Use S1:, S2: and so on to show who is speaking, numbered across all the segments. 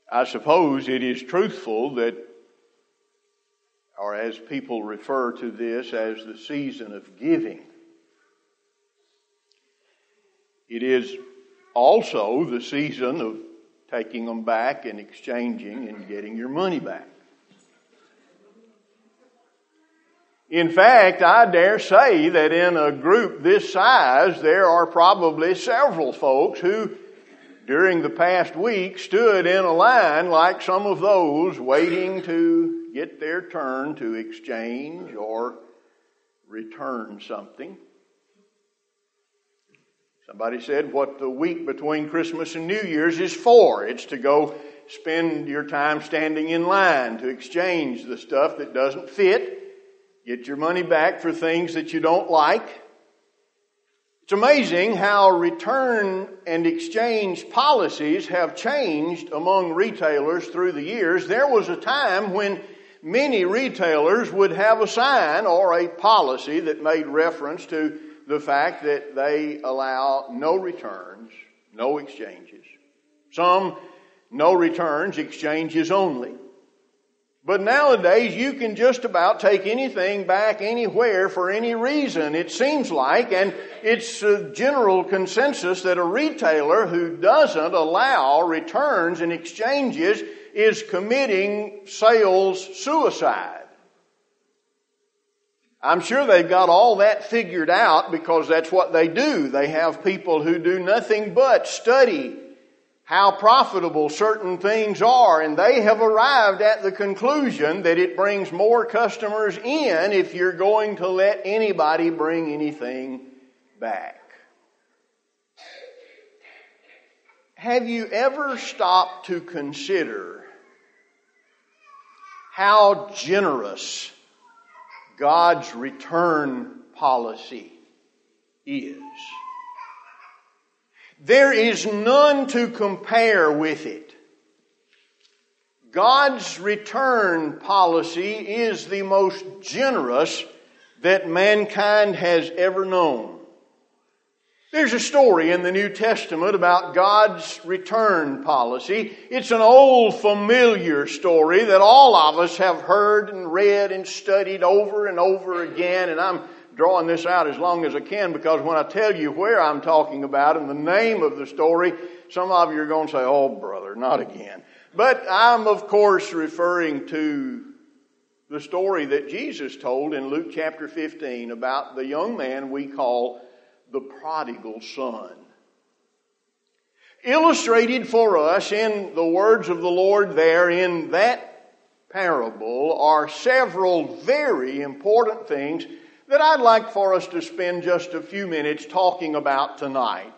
S1: I suppose it is truthful that, or as people refer to this as the season of giving, it is also the season of taking them back and exchanging and getting your money back. In fact, I dare say that in a group this size, there are probably several folks who, during the past week, stood in a line like some of those waiting to get their turn to exchange or return something. Somebody said what the week between Christmas and New Year's is for. It's to go spend your time standing in line to exchange the stuff that doesn't fit, get your money back for things that you don't like. It's amazing how return and exchange policies have changed among retailers through the years. There was a time when many retailers would have a sign or a policy that made reference to the fact that they allow no returns, no exchanges. Some, no returns, exchanges only. But nowadays, you can just about take anything back anywhere for any reason, it seems like, and it's a general consensus that a retailer who doesn't allow returns and exchanges is committing sales suicide. I'm sure they've got all that figured out because that's what they do. They have people who do nothing but study how profitable certain things are, and they have arrived at the conclusion that it brings more customers in if you're going to let anybody bring anything back. Have you ever stopped to consider how generous God's return policy is? There is none to compare with it. God's return policy is the most generous that mankind has ever known. There's a story in the New Testament about God's return policy. It's an old familiar story that all of us have heard and read and studied over and over again, and I'm drawing this out as long as I can because when I tell you where I'm talking about and the name of the story, some of you are going to say, "Oh, brother, not again." But I'm, of course, referring to the story that Jesus told in Luke chapter 15 about the young man we call the prodigal son. Illustrated for us in the words of the Lord there in that parable are several very important things that I'd like for us to spend just a few minutes talking about tonight.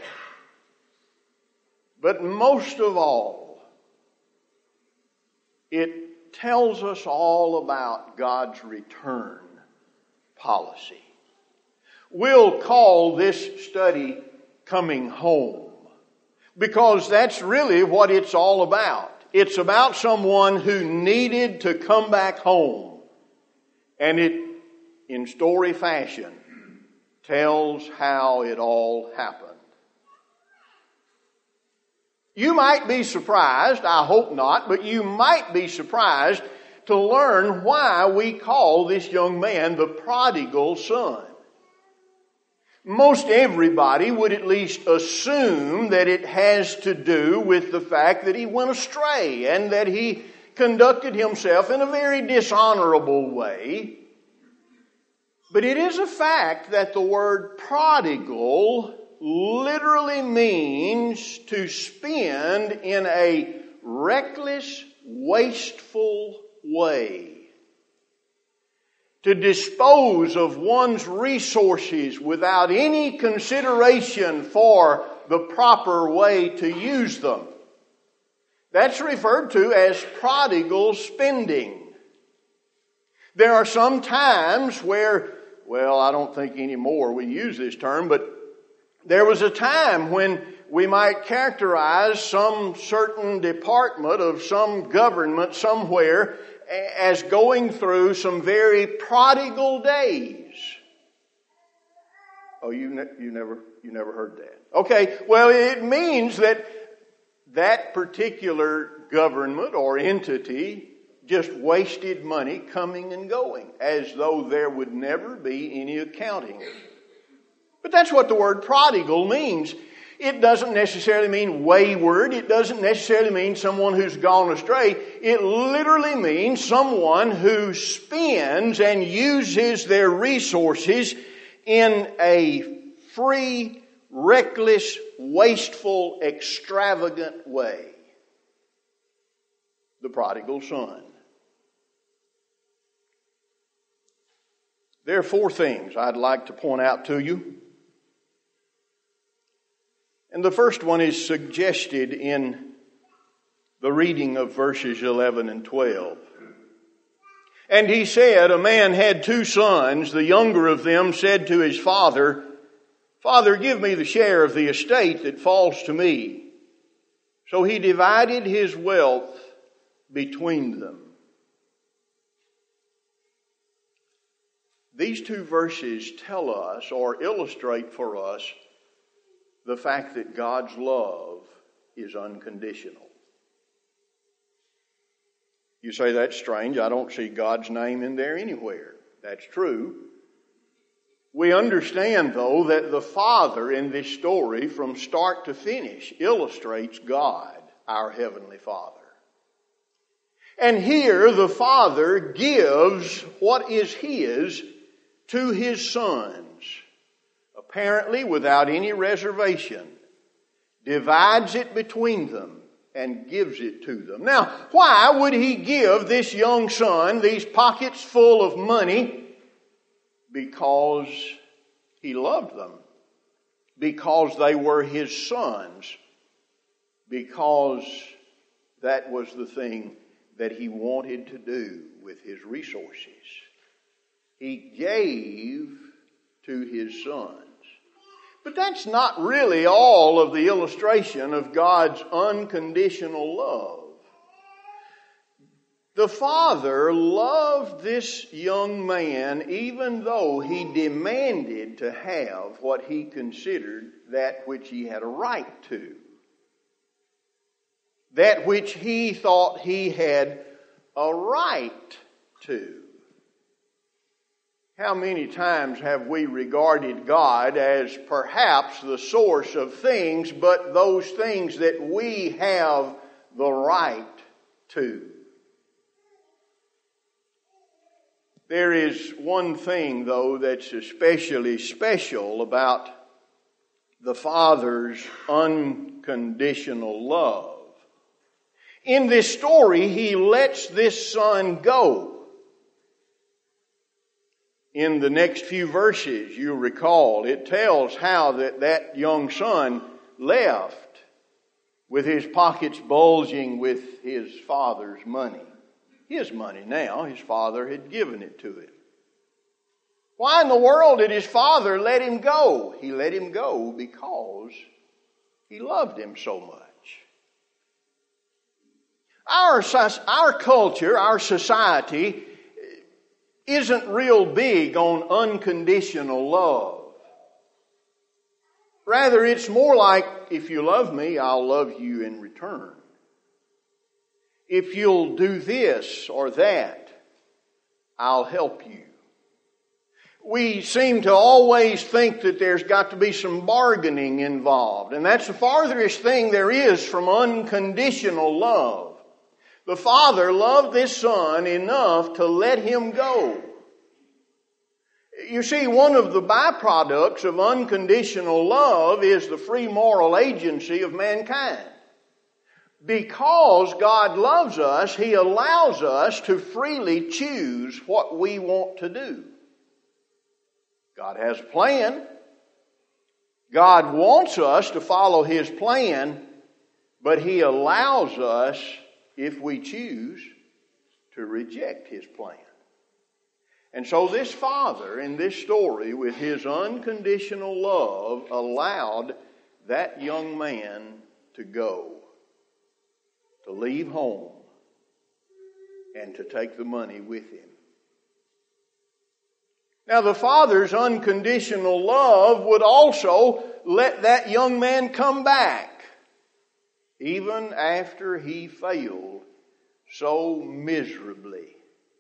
S1: But most of all, it tells us all about God's return policy. We'll call this study Coming Home, because that's really what it's all about. It's about someone who needed to come back home, and it, in story fashion, tells how it all happened. You might be surprised, I hope not, but you might be surprised to learn why we call this young man the prodigal son. Most everybody would at least assume that it has to do with the fact that he went astray and that he conducted himself in a very dishonorable way. But it is a fact that the word prodigal literally means to spend in a reckless, wasteful way. To dispose of one's resources without any consideration for the proper way to use them. That's referred to as prodigal spending. There are some times where, well, I don't think anymore we use this term, but there was a time when we might characterize some certain department of some government somewhere as going through some very prodigal days. Oh, you never heard that. Okay, well, it means that particular government or entity just wasted money coming and going, as though there would never be any accounting. But that's what the word prodigal means. It doesn't necessarily mean wayward. It doesn't necessarily mean someone who's gone astray. It literally means someone who spends and uses their resources in a free, reckless, wasteful, extravagant way. The prodigal son. There are 4 things I'd like to point out to you. And the first one is suggested in the reading of verses 11 and 12. And he said, a man had 2 sons. The younger of them said to his father, Father, give me the share of the estate that falls to me. So he divided his wealth between them. These 2 verses tell us or illustrate for us the fact that God's love is unconditional. You say, that's strange. I don't see God's name in there anywhere. That's true. We understand, though, that the Father in this story, from start to finish, illustrates God, our Heavenly Father. And here the Father gives what is His to His sons, apparently without any reservation, divides it between them and gives it to them. Now, why would He give this young son these pockets full of money? Because He loved them. Because they were His sons. Because that was the thing that He wanted to do with His resources. He gave to His sons. But that's not really all of the illustration of God's unconditional love. The Father loved this young man even though He demanded to have what He considered that which he had a right to. That which He thought He had a right to. How many times have we regarded God as perhaps the source of things, but those things that we have the right to? There is one thing, though, that's especially special about the Father's unconditional love. In this story, He lets this son go. In the next few verses, you recall, it tells how that young son left with his pockets bulging with his father's money. His money now, his father had given it to him. Why in the world did his father let him go? He let him go because He loved him so much. Our culture, our society, isn't real big on unconditional love. Rather, it's more like, if you love me, I'll love you in return. If you'll do this or that, I'll help you. We seem to always think that there's got to be some bargaining involved, and that's the farthest thing there is from unconditional love. The Father loved this son enough to let him go. You see, one of the byproducts of unconditional love is the free moral agency of mankind. Because God loves us, He allows us to freely choose what we want to do. God has a plan. God wants us to follow His plan, but He allows us, if we choose, to reject His plan. And so this father in this story, with his unconditional love, allowed that young man to go, to leave home, and to take the money with him. Now, the Father's unconditional love would also let that young man come back. even after he failed so miserably.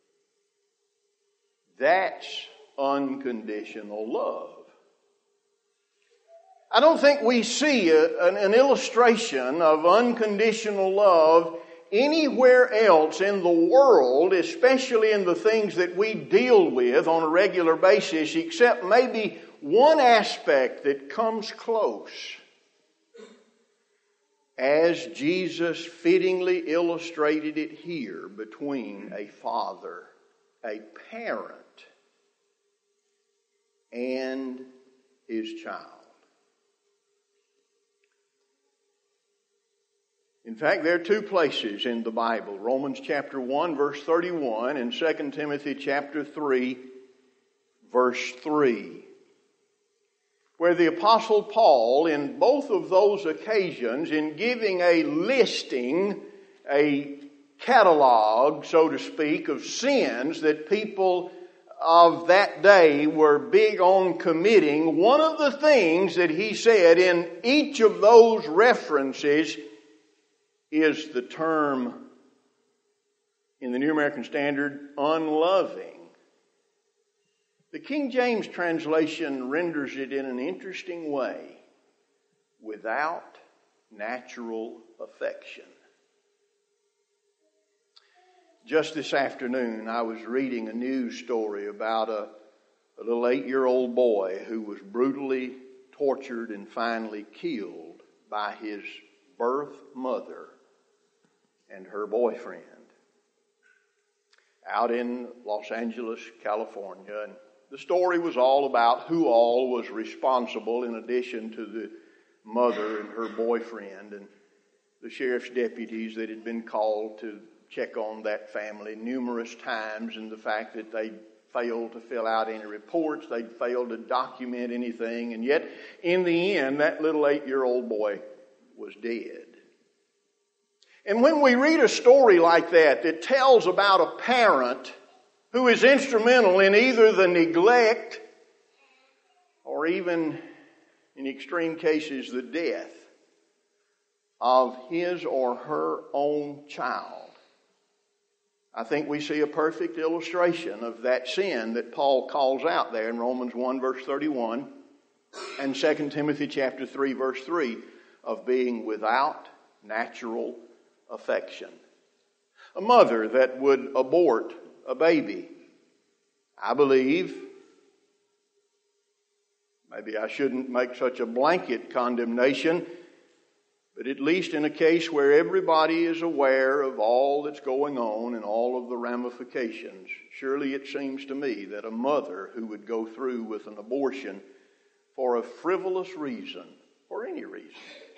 S1: That's unconditional love. I don't think we see an illustration of unconditional love anywhere else in the world, especially in the things that we deal with on a regular basis, except maybe one aspect that comes close, as Jesus fittingly illustrated it here between a father, a parent, and his child. In fact, there are two places in the Bible, Romans chapter 1, verse 31, and 2 Timothy chapter 3, verse 3, where the Apostle Paul, in both of those occasions, in giving a listing, a catalog, so to speak, of sins that people of that day were big on committing, one of the things that he said in each of those references is the term, in the New American Standard, unloving. The King James translation renders it in an interesting way, without natural affection. Just this afternoon, I was reading a news story about a little 8-year-old boy who was brutally tortured and finally killed by his birth mother and her boyfriend out in Los Angeles, California. And the story was all about who all was responsible in addition to the mother and her boyfriend, and the sheriff's deputies that had been called to check on that family numerous times, and the fact that they failed to fill out any reports, they'd failed to document anything, and yet in the end that little 8-year-old boy was dead. And when we read a story like that tells about a parent who is instrumental in either the neglect or even, in extreme cases, the death of his or her own child, I think we see a perfect illustration of that sin that Paul calls out there in Romans 1 verse 31 and 2 Timothy chapter 3 verse 3 of being without natural affection. A mother that would abort a baby, I believe, maybe I shouldn't make such a blanket condemnation, but at least in a case where everybody is aware of all that's going on and all of the ramifications, surely it seems to me that a mother who would go through with an abortion for a frivolous reason, for any reason,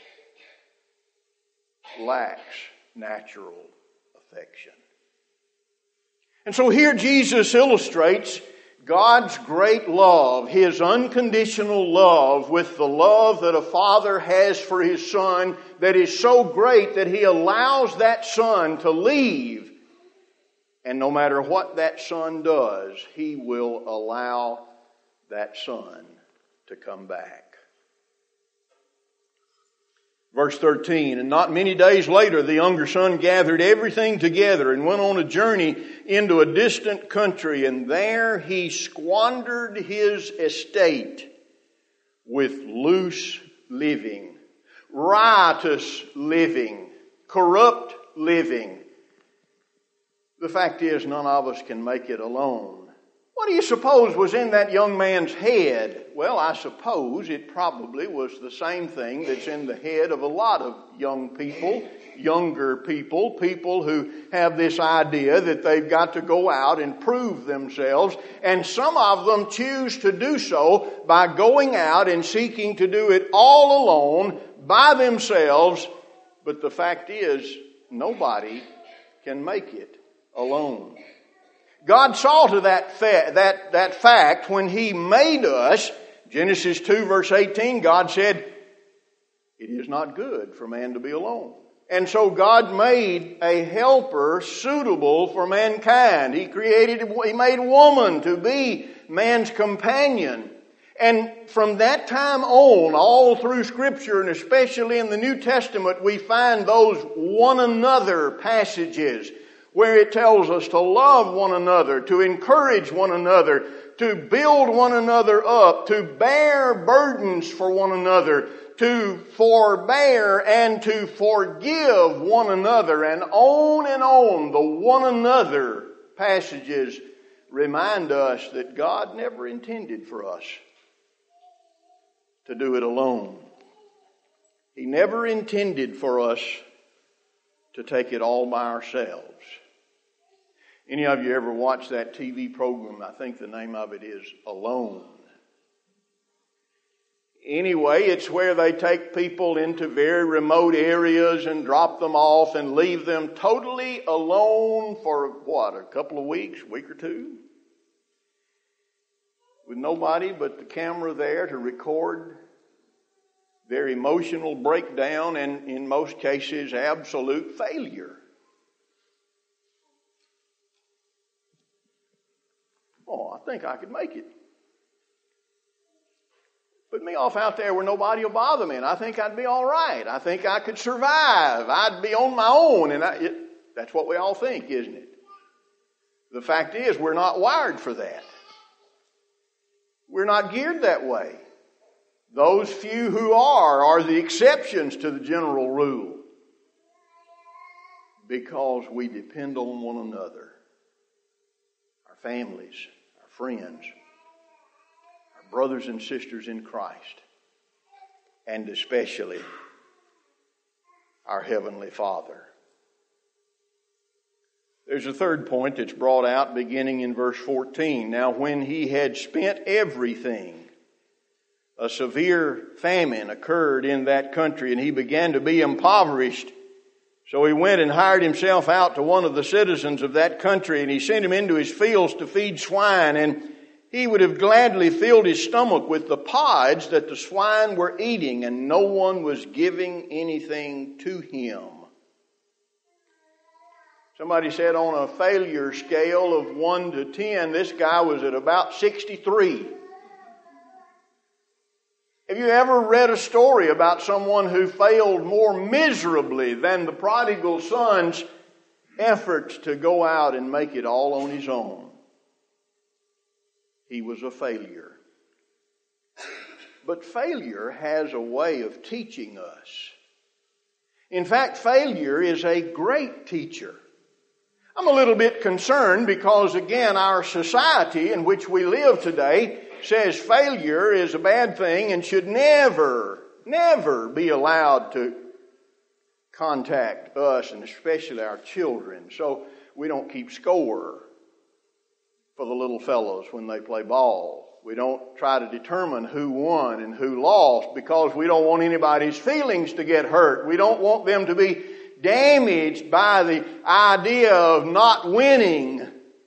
S1: lacks natural affection. And so here Jesus illustrates God's great love, His unconditional love, with the love that a father has for his son that is so great that He allows that son to leave. And no matter what that son does, He will allow that son to come back. Verse 13, and not many days later, the younger son gathered everything together and went on a journey into a distant country, and there he squandered his estate with loose living, riotous living, corrupt living. The fact is, none of us can make it alone. What do you suppose was in that young man's head? Well, I suppose it probably was the same thing that's in the head of a lot of young people, younger people, people who have this idea that they've got to go out and prove themselves. And some of them choose to do so by going out and seeking to do it all alone, by themselves. But the fact is, nobody can make it alone. God saw to that fact when He made us. Genesis 2 verse 18, God said, it is not good for man to be alone. And so God made a helper suitable for mankind. He made woman to be man's companion. And from that time on, all through Scripture, and especially in the New Testament, we find those one another passages where it tells us to love one another, to encourage one another, to build one another up, to bear burdens for one another, to forbear and to forgive one another. And on, the one another passages remind us that God never intended for us to do it alone. He never intended for us to take it all by ourselves. Any of you ever watched that TV program? I think the name of it is Alone. Anyway, it's where they take people into very remote areas and drop them off and leave them totally alone for a couple of weeks, week or two? With nobody but the camera there to record their emotional breakdown and, in most cases, absolute failure. Oh, I think I could make it. Put me off out there where nobody will bother me, and I think I'd be all right. I think I could survive. I'd be on my own, and that's what we all think, isn't it? The fact is, we're not wired for that. We're not geared that way. Those few who are the exceptions to the general rule, because we depend on one another, our families, our friends, our brothers and sisters in Christ, and especially our Heavenly Father. There's a third point that's brought out beginning in verse 14. Now, when he had spent everything, a severe famine occurred in that country, and he began to be impoverished. So he went and hired himself out to one of the citizens of that country, and he sent him into his fields to feed swine, and he would have gladly filled his stomach with the pods that the swine were eating, and no one was giving anything to him. Somebody said on a failure scale of 1 to 10, this guy was at about 63. Have you ever read a story about someone who failed more miserably than the prodigal son's efforts to go out and make it all on his own? He was a failure. But failure has a way of teaching us. In fact, failure is a great teacher. I'm a little bit concerned because, again, our society in which we live today says failure is a bad thing and should never be allowed to contact us, and especially our children. So we don't keep score for the little fellows when they play ball. We don't try to determine who won and who lost because we don't want anybody's feelings to get hurt. We don't want them to be damaged by the idea of not winning.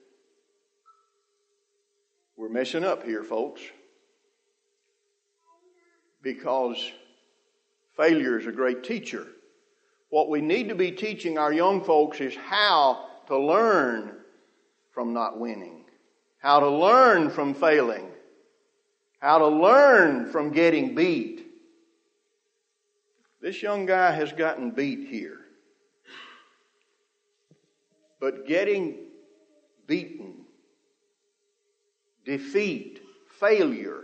S1: We're messing up here, folks, because failure is a great teacher. What we need to be teaching our young folks is how to learn from not winning, how to learn from failing, how to learn from getting beat. This young guy has gotten beat here. But getting beaten, defeat, failure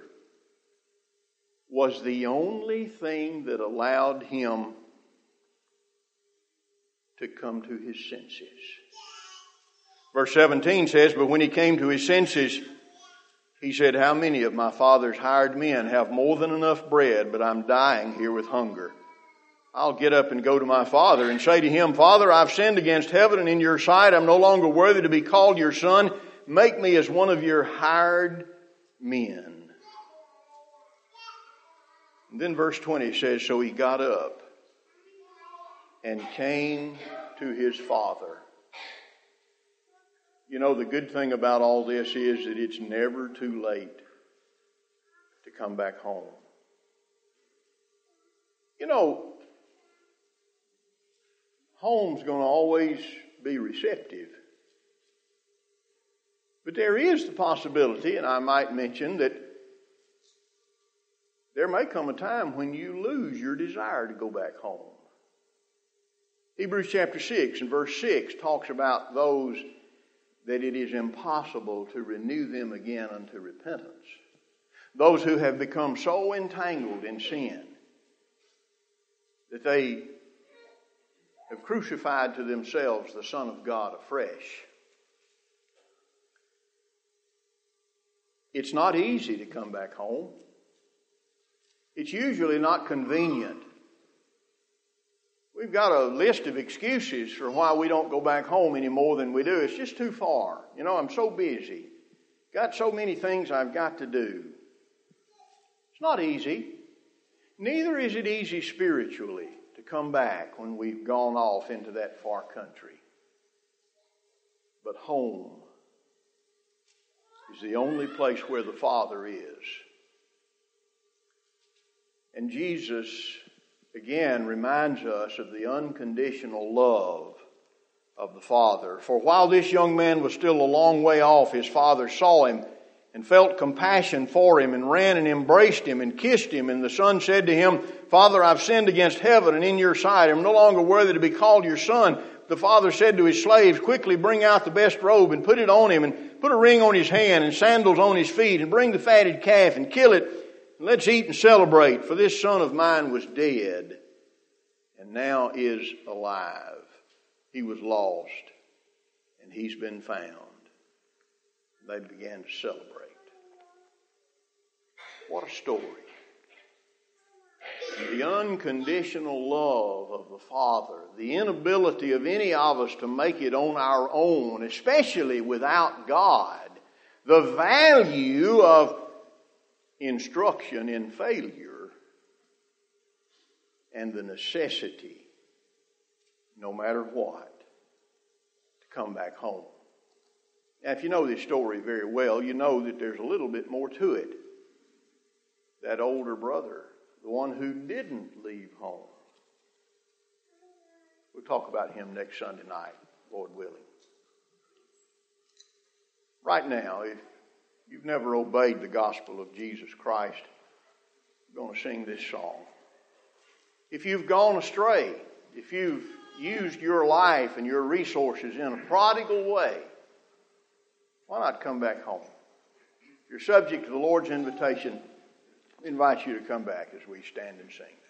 S1: was the only thing that allowed him to come to his senses. Verse 17 says, but when he came to his senses, he said, how many of my father's hired men have more than enough bread, but I'm dying here with hunger? I'll get up and go to my father and say to him, Father, I've sinned against heaven and in your sight. I'm no longer worthy to be called your son. Make me as one of your hired men. And then verse 20 says, so he got up and came to his father. You know, the good thing about all this is that it's never too late to come back home. You know, home's going to always be receptive. But there is the possibility, and I might mention, that there may come a time when you lose your desire to go back home. Hebrews chapter 6 and verse 6 talks about those that it is impossible to renew them again unto repentance. Those who have become so entangled in sin that they have crucified to themselves the Son of God afresh. It's not easy to come back home. It's usually not convenient. We've got a list of excuses for why we don't go back home any more than we do. It's just too far. You know, I'm so busy. Got so many things I've got to do. It's not easy. Neither is it easy spiritually to come back when we've gone off into that far country. But home is the only place where the Father is. And Jesus, again, reminds us of the unconditional love of the Father. For while this young man was still a long way off, his father saw him and felt compassion for him and ran and embraced him and kissed him. And the son said to him, Father, I've sinned against heaven and in your sight. I'm no longer worthy to be called your son. The father said to his slaves, quickly bring out the best robe and put it on him, and put a ring on his hand and sandals on his feet, and bring the fatted calf and kill it. And let's eat and celebrate, for this son of mine was dead and now is alive. He was lost and he's been found. They began to celebrate. What a story. The unconditional love of the Father, the inability of any of us to make it on our own, especially without God, the value of instruction in failure, and the necessity, no matter what, to come back home. Now, if you know this story very well, you know that there's a little bit more to it. That older brother, the one who didn't leave home. We'll talk about him next Sunday night, Lord willing. Right now, if you've never obeyed the gospel of Jesus Christ, we're going to sing this song. If you've gone astray, if you've used your life and your resources in a prodigal way, why not come back home? If you're subject to the Lord's invitation, I invite you to come back as we stand and sing.